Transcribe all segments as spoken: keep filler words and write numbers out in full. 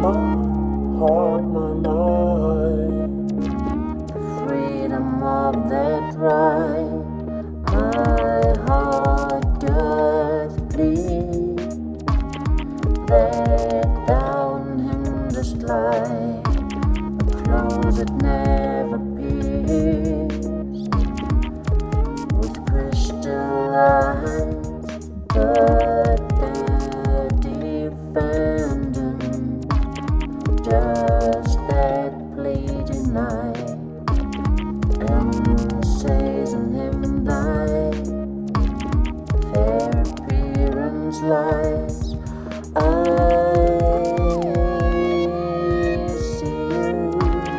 my heart, my mind. The freedom of that right, my heart doth plead, that down him dost lie, a closet never pierced, with crystal eyes, but they're defending just that pleading night, and says in him thy fair appearance lies. I see you,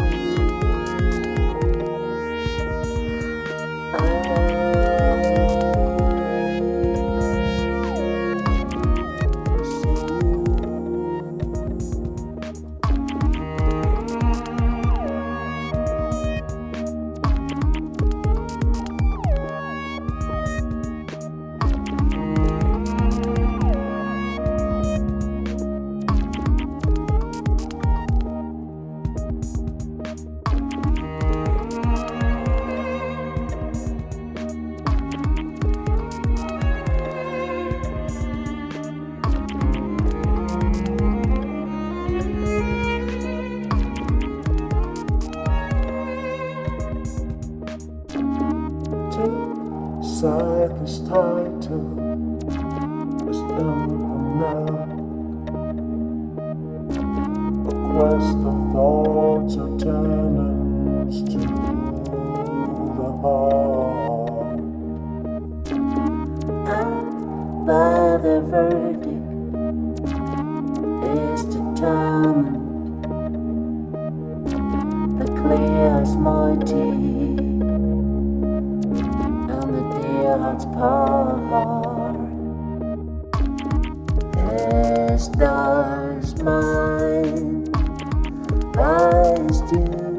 Cyclist title is now. A quest of thoughts or tenants to the heart. And by the verdict is determined, the clear as mighty, heart's part, as does mine, eyes do.